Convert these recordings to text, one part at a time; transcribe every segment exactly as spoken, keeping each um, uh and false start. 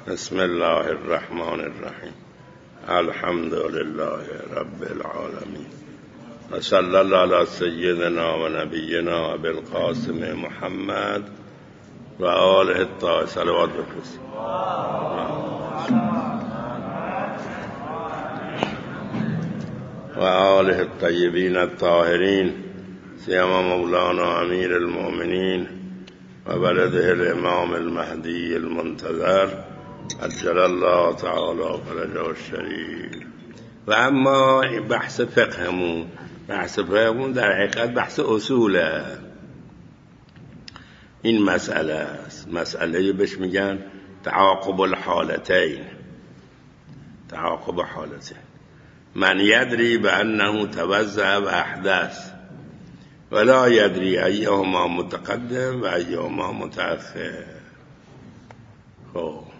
بسم الله الرحمن الرحیم. الحمد لله رب العالمین و صلی الله علی سیدنا و نبینا ابی القاسم محمد و آله الطاهرین. صلوات بفرستید. و آله الطیبین الطاهرین، سیما مولانا امیر المؤمنین و بلده الامام المهدی المنتظر عجل الله تعالی فرجه الشریف. و اما بحث فقهمون بحث فقهمون در حقیقت بحث اصوله. این مسئله است، مسئله بهش میگن تعاقب الحالتین. تعاقب حالتین من یدری به انه توضع و احدث ولا یدری ایهما متقدم و ایهما متأخر. خب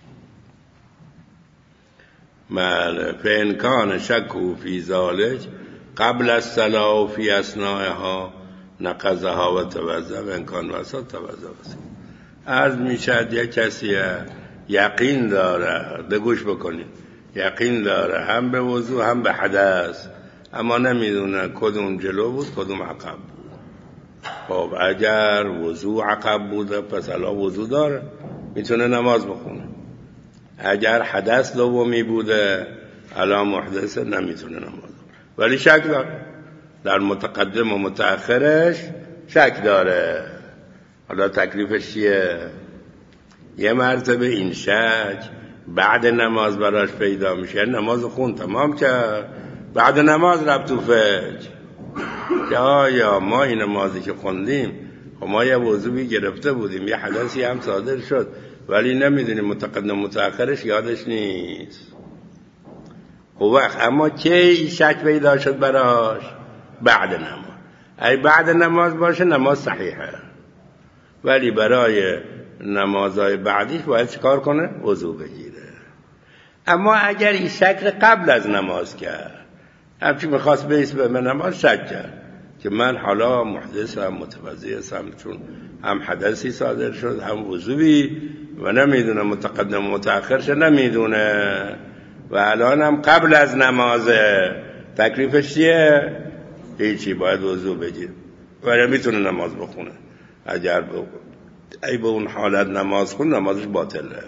بله، فإن كان شك في ذلك قبل الصلاة و في اثنائها نقضها و توضأ و ان كان وسط توضأ. عرض میشد یک کسی یقین داره، به گوش بکنید، یقین داره هم به وضو هم به حدث، اما نمیدونه کدوم جلو بود کدوم عقب بود. خب اگر وضو عقب بوده پس الان وضو داره، میتونه نماز بخونه. اگر حدث دومی بوده الان محدثه، نمیتونه نماز بخونه. ولی شک داره، در متقدم و متأخرش شک داره. حالا تکلیفش چیه؟ یه مرتبه این شک بعد نماز براش پیدا میشه، نماز خون تمام کرد، بعد نماز رفت تو فکر که آیا ما این نمازی که خوندیم خب ما یه وضوئی گرفته بودیم، یه حدثی هم صادر شد، ولی نمیدونیم متقدم متأخرش یادش نیست. خب وقت اما کی شک پیدا شد براش؟ بعد نماز. ای بعد نماز باشه نماز صحیحه، ولی برای نمازهای بعدیش باید چیکار کنه؟ وضو بگیره. اما اگر این شک قبل از نماز کرد، همچی میخواست بیس به من نماز شک کرد که من حالا محدثم متوضئم، چون هم حدثی صادر شد هم وضوئی و نمیدونه متقدم و متأخرش نمیدونه و الان هم قبل از نمازه، تکلیفش چیه؟ هیچی، باید وضو بگیره و میتونه نماز بخونه. اگر به ای به اون حالت نماز خون نمازش باطله،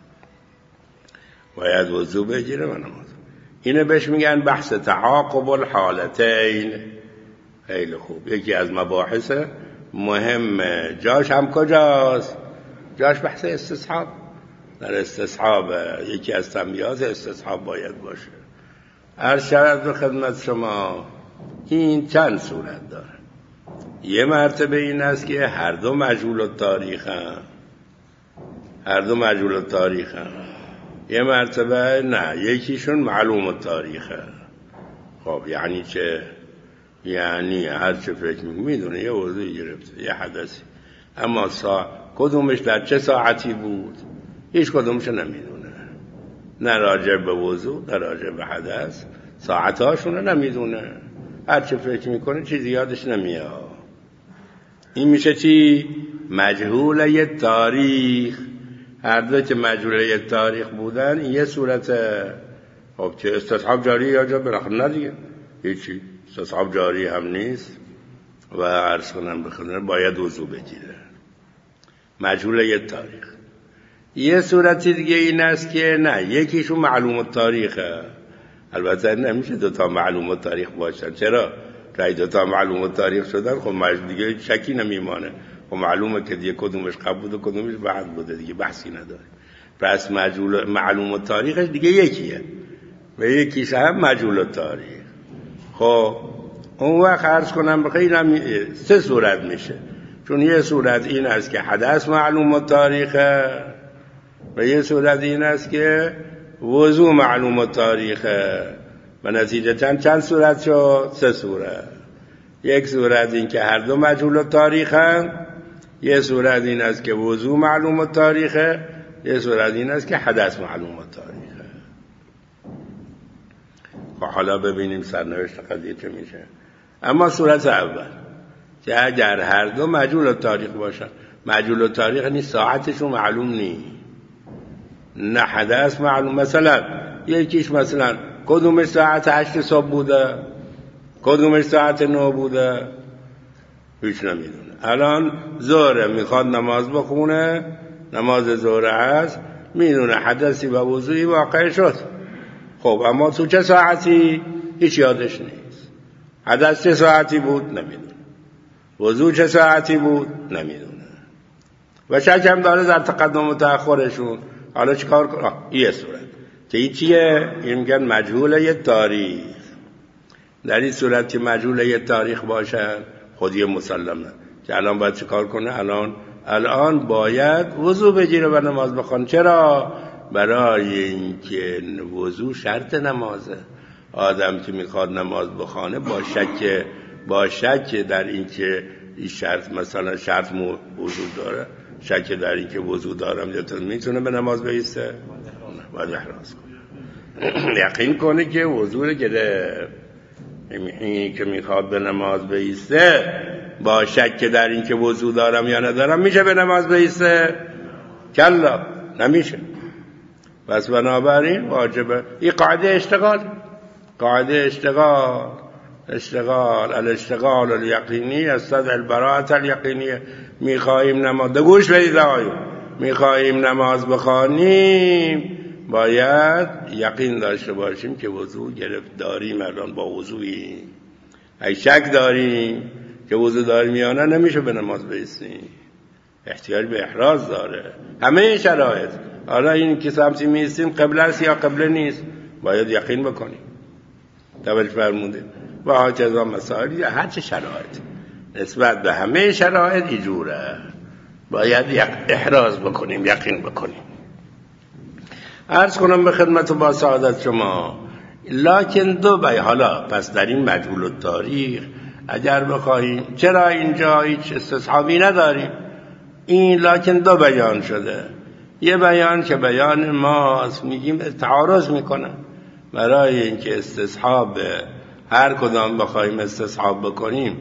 باید وضو بگیره و نماز. اینه بهش میگن بحث تعاقب الحالتین. خیلی خوب، یکی از مباحث مهمه. جاش هم کجاست؟ جاش بحث استصحاب. در استصحاب یکی از تنبیهات استصحاب باید باشه. عرض شود به خدمت شما این چند صورت داره. یه مرتبه این است که هر دو مجهول التاریخ هم هر دو مجهول التاریخ هم یه مرتبه نه، یکیشون معلوم التاریخ. خب یعنی چه؟ یعنی هر چه فکر میدونه یه وضوعی گرفته، یه حدثی، اما سا... کدومش در چه ساعتی بود هیچ کدومش نمیدونه، نه راجع به وضوع نه راجع به حدث، ساعتاشونو نمیدونه، هر چه فکر میکنه چیزی یادش نمیاد. این میشه چی؟ مجهول تاریخ. هر دو که مجهول تاریخ بودن این یه صورته. خب چه استصحاب جاری یا جا براخر نه دیگه، هیچی استصحاب جاری هم نیست و عرض کنم بخونم باید وضو بگیره. مجهول تاریخ. یه صورتی دیگه این است که نه، یکیشون معلوم التاریخه. البته نمیشه دوتا معلوم التاریخ باشن. چرا؟ رای دوتا معلوم التاریخ شدن خب مجهول دیگه شکی نمیمانه. خب معلومه که دیگه کدومش قبل بود و کدومش بعد بوده، دیگه بحثی نداره. پس مجهول معلوم التاریخش دیگه یکیه و یکیش هم مجهول التاریخ. خب اون وقت عرض کنم بخیرم سه صورت میشه، چون یه صورت این است که حدث معلوم التاریخه و یه صورت این است که وضو معلوم التاریخه و نتیجه چند چند صورت شد؟ سه صورت. یک صورت این که هر دو مجهول التاریخن، یه صورت این است که وضو معلوم التاریخه، یه صورت این است که حدث معلوم التاریخه. خب حالا ببینیم سرنوشت قضیه چه میشه. اما صورت اول که اگر هر دو مجهول التاریخ باشن، مجهول التاریخ نیست، ساعتشون معلوم نیست، نه حدث معلوم. مثلا یکیش مثلا کدومش ساعت هشت صبح بوده، کدومش ساعت نه بوده، هیچ نمیدونه. الان ظهر میخواد نماز بخونه، نماز ظهر هست، میدونه حدثی و وضوعی واقع شد. خب اما تو چه ساعتی؟ هیچ یادش نیست. حدث چه ساعتی بود؟ نمیدونه. وضوع چه ساعتی بود؟ نمیدونه. و شک هم داره در تقدم و تأخرشون. حالا چیکار کنه؟ یه صورت که این چیه؟ این میگن مجهوله تاریخ. در این صورت که مجهوله تاریخ باشن خودی مسلمه که الان باید چیکار کنه؟ الان الان باید وضو بگیره و نماز بخونه. چرا؟ برای اینکه وضو شرط نمازه. آدم که میخواد نماز بخونه با شک با شک در اینکه این شرط مثلا شرط وضو داره، شک در اینکه وضو دارم یا میتونه به نماز بایسته، باید احراز کنه. یقین کنه که وضو رو گرفت. این که میخواد به نماز بایسته با شک در اینکه وضو دارم یا ندارم میشه به نماز بایسته؟ کلا نمیشه. بس بنابراین واجبه. این قاعده اشتغال قاعده اشتغال اشتغال الاشتغال الیقینی استدعی البراءة الیقینیه. میخواهیم نماز گوش بدید آقایون، میخواهیم نماز بخوانیم باید یقین داشته باشیم که وضو گرفت داریم. الان با وضویی اگه شک داریم که وضو داریم یا نه نمیشه به نماز بایستیم. احتیاج به احراز داره همه شرایط. حالا این که سمتی میستیم قبله است یا قبله نیست باید یقین بکنیم. توجه فرمودید؟ و هاکذا مسائل هر چه شرایط نسبت به همه شرایط اینجوره باید احراز بکنیم، یقین بکنیم. عرض کنم به خدمت و با سعادت شما لکن دو بی حالا پس در این مجهول التاریخ اگر بخواهیم، چرا اینجا هیچ استصحابی نداریم؟ این لکن دو بیان شده. یه بیان که بیان ماست، میگیم تعارض میکنن. برای اینکه استصحاب هر کدام بخواهیم استصحاب بکنیم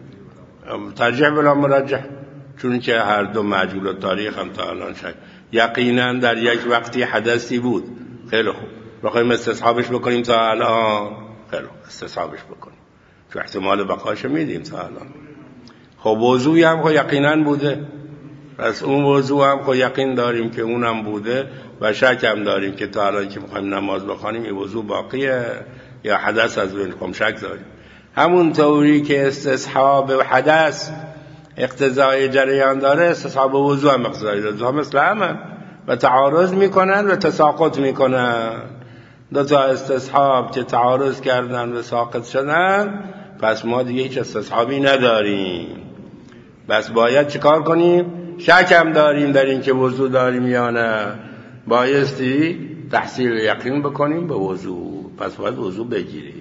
ترجیح بلا مرجح، چون که هر دو مجهول التاریخ هم تا الان شد یقینا در یک وقتی حدثی بود. خیلی خوب بخوایم استصحابش بکنیم تا الان، خیلی خوب استصحابش بکنیم چون احتمال بقاش میدیم تا الان. خب وضوعی هم خب یقینا بوده، پس اون وضوع هم خب یقین داریم که اونم بوده و شک هم داریم که تا الان که میخوایم نماز بخوانیم این وضوع باقیه یا حدث از بین خم شک داریم. همون طوری که استصحاب حدث اقتضای جریان داره، استصحاب وضوع هم اقتضای وضوع مثل همه و تعارض میکنن و تساقط میکنن. دو تا استصحاب که تعارض کردن و ساقط شدن، پس ما دیگه هیچ استصحابی نداریم. بس باید چیکار کنیم؟ شک هم داریم در این که وضو داریم یا نه، بایستی تحصیل یقین بکنیم به وضو، پس باید وضو بگیریم.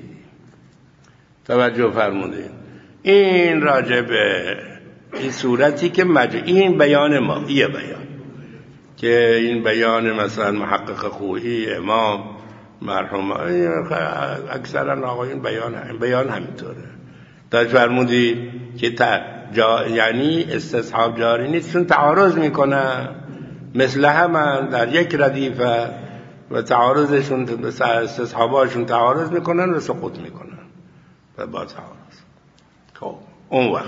توجه فرمودین؟ این راجبه این صورتی که مج... این بیان ما، یه بیان که این بیان مثلا محقق خویی امام مرحوم اکثرا آقایون بیان هم. بیان همینطوره. توجه فرمودید که تا جا... یعنی استصحاب جاری نیست چون تعارض میکنه مثل همه در یک ردیفه و تعارضشون استصحاباشون تعارض میکنن و سقوط میکنن و با تعارض. خب اون وقت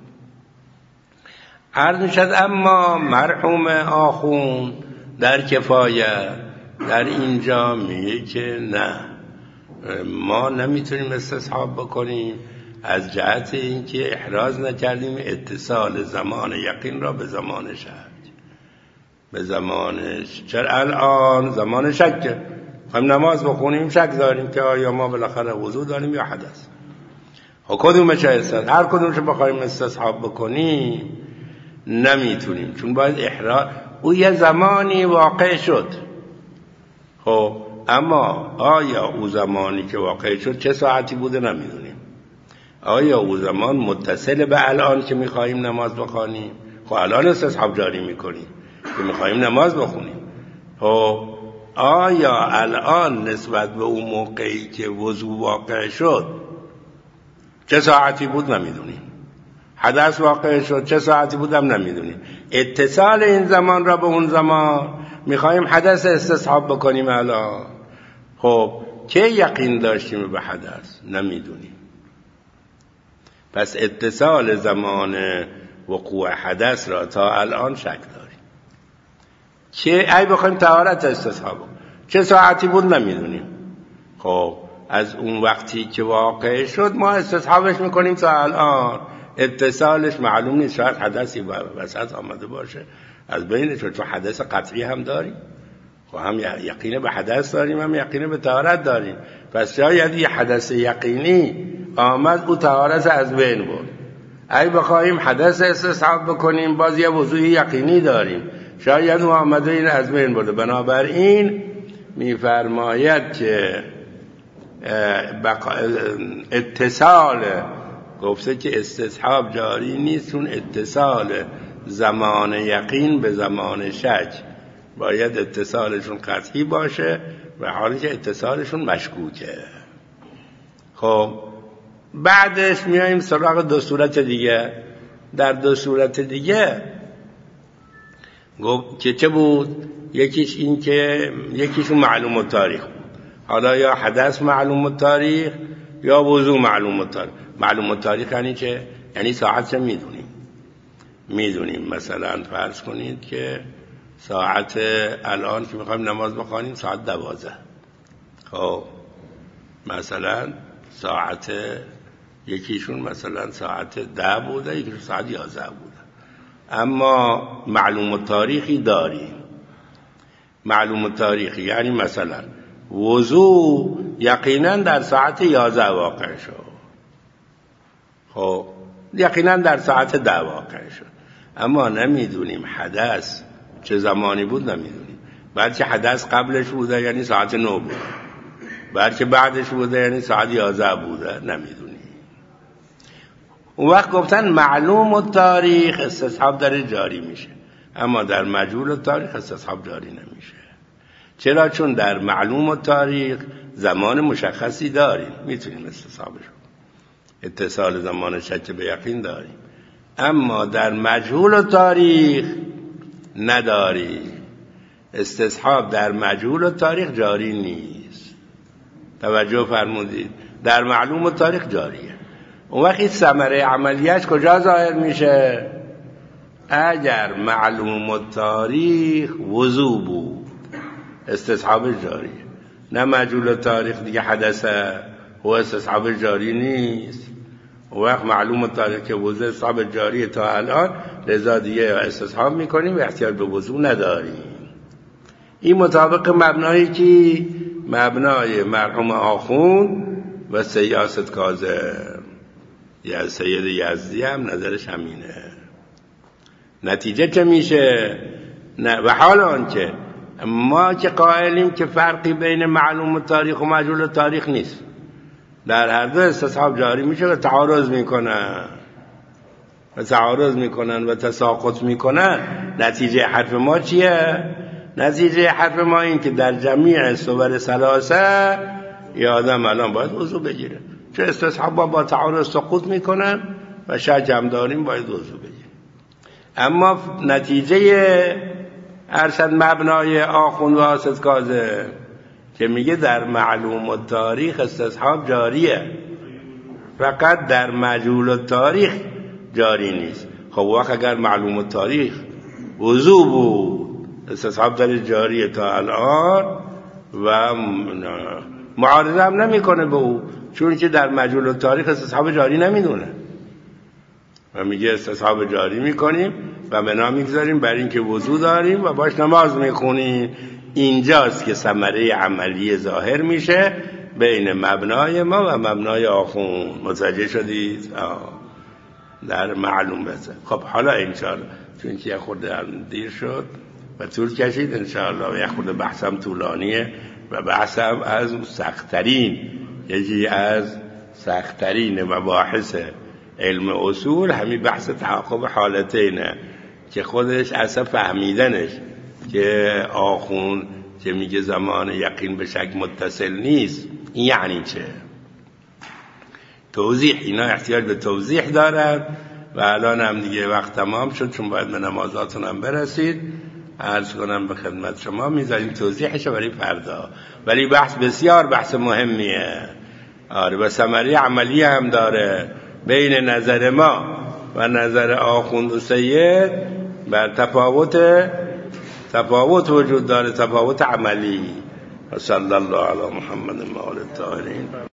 عرض میشد اما مرحوم آخون در کفایه در اینجا میگه که نه، ما نمیتونیم استصحاب بکنیم از جهت اینکه احراز نکردیم اتصال زمان یقین را به زمان شک، به زمانش. چرا الان زمان شک خواهیم نماز بخونیم شک داریم که آیا ما بالاخره وضو داریم یا حدث. خب کدومش استصحاب؟ هر کدومش بخوایم استصحاب بکنیم نمیتونیم، چون باید احراز او یه زمانی واقع شد. خب اما آیا او زمانی که واقع شد چه ساعتی بوده نمیدونیم. آیا او زمان متصل به الان که میخواییم نماز بخوانیم؟ خب الان استصحاب جاری میکنیم که میخواییم نماز بخونیم. خب آیا الان نسبت به اون موقعی که وضو واقع شد چه ساعتی بود نمیدونیم. حدث واقع شد چه ساعتی بود هم نمیدونیم. اتصال این زمان را به اون زمان میخوایم حدث استصحاب بکنیم الان. خب که یقین داشتیم به حدث؟ نمیدونیم. پس اتصال زمان وقوع حدث را تا الان شک داریم. که ای بخوایم طهارت استصحاب چه ساعتی بود نمیدونیم. خب از اون وقتی که واقع شد ما استصحابش میکنیم تا الان. اتصالش معلوم نیست، شاید حدثی وسط آمده باشه از بینش، چون حدث قطعی هم داریم. خب هم یقین به حدث داریم هم یقین به طهارت داریم. پس شاید یه حدث یقینی آمد او طهارت از بین برد. اگه بخوایم حدث استصحاب بکنیم باز یه وضوح یقینی داریم، شاید او آمده این از بین برده. بنابراین میفرماید که اتصال گفته که استصحاب جاری نیست، چون اتصال زمان یقین به زمان شک باید اتصالشون قطعی باشه و حالی که اتصالشون مشکوکه. خب بعدش میایم سراغ دو صورت دیگه. در دو صورت دیگه گفت که چه بود؟ یکیش این که یکیشون معلوم التاریخ بود. حالا یا حدث معلوم التاریخ یا وضوء معلوم التاریخ. معلوم التاریخ یعنی چه؟ یعنی ساعت چه میدونیم. میدونیم مثلا فرض کنید که ساعت الان که میخوایم نماز بخوانیم ساعت دوازده. خب مثلا ساعت یکیشون مثلا ساعت ده بوده، یکیشون ساعت یازده بوده. اما معلوم التاریخی داریم. معلوم التاریخی یعنی مثلا وضوء یقینا در ساعت یازده واقع شد. خب یقینا در ساعت ده واقع شد، اما نمیدونیم حدث چه زمانی بود، نمیدونیم. بلکه حدث قبلش بوده یعنی ساعت نه بوده، بلکه بعدش بوده یعنی ساعت یازده بوده، نمیدونیم. اون وقت گفتن معلوم التاریخ استصحاب داره جاری میشه، اما در مجهول التاریخ استصحاب جاری نمیشه. چرا؟ چون در معلوم التاریخ زمان مشخصی داریم، میتونیم استصحابش اتصال زمان شک به یقین داریم، اما در مجهول التاریخ نداریم. استصحاب در مجهول التاریخ جاری نیست. توجه فرمودید؟ در معلوم التاریخ جاریه. اون وقت ثمره عملیش کجا ظاهر میشه؟ اگر معلوم التاریخ وضوء بود استصحاب جاریه، نه مجهول التاریخ دیگه حدثه و استصحاب جاری نیست. اون وقت معلوم التاریخ که وضوء استصحاب جاریه تا الان، لذا دیگه استصحاب میکنیم و احتیاج به وضوء نداریم. این مطابق مبنایی که مبنای مرحوم آخوند و سیاست کاظم یا سید یزدی هم نظرش همینه. نتیجه چه میشه؟ نه و حالا آنکه ما که قائلیم که فرقی بین معلوم التاریخ و مجهول التاریخ نیست، در هر دو استصحاب جاری میشه و تعارض میکنن و تعارض میکنن و تساقط میکنن. نتیجه حرف ما چیه؟ نتیجه حرف ما این که در جمیع صور ثلاثه یه آدم الان باید وضو بگیره، چه استصحاب با تعارض سقوط میکنن و شک هم داریم باید وضو بگیره. اما نتیجه ارشد مبنای آخوند و حاسد کاظم که میگه در معلوم التاریخ استصحاب جاریه، فقط در مجهول التاریخ جاری نیست. خب وقت اگر معلوم التاریخ وضو بود استصحاب داره جاریه تا الان و معارضه هم نمیکنه به او، چون که در مجهول التاریخ استصحاب جاری نمیدونه و میگه استصحاب جاری میکنیم و بنا میگذاریم بر این که وضو داریم و باش نماز میخونیم. اینجاست که ثمره عملی ظاهر میشه بین مبنای ما و مبنای آخوند. متوجه شدید؟ آه. در معلوم بزن. خب حالا انشاءالله چون که یه خورده دیر شد و طول کشید، انشاءالله یه خورده بحثم طولانیه و بحثم از سخت‌ترین یکی از سخت‌ترین مباحث علم اصول همین بحث تعاقب حالتینه که خودش اصلا فهمیدنش که آخوند که میگه زمان یقین به شک متصل نیست این یعنی چه؟ توضیح، اینا احتیاج به توضیح دارن و الان هم دیگه وقت تمام شد چون باید به نمازاتون هم برسید عرض کنم به خدمت شما، میذاریم توضیحش برای فردا. ولی بحث بسیار بحث مهمیه، آره، و ثمره عملی هم داره. بین نظر ما و نظر آخوند و سید بر تفاوت تفاوت وجود داره، تفاوت عملی. صلی الله علی محمد و آل الطاهرین.